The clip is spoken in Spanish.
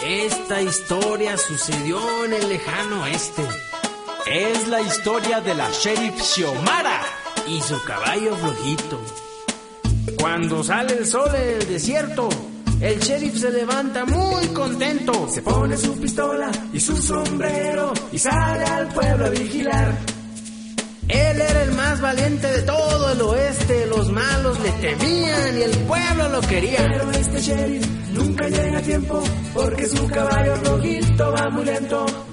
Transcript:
Esta historia sucedió en el lejano oeste. Es la historia de la Sheriff Xiomara y su caballo flojito. Cuando sale el sol en el desierto, el sheriff se levanta muy contento. Se pone su pistola y su sombrero y sale al pueblo a vigilar. Él era el más valiente de todo el oeste. Los malos le temían y el pueblo lo quería. Pero este sheriff nunca llega a tiempo porque su caballo rojito va muy lento.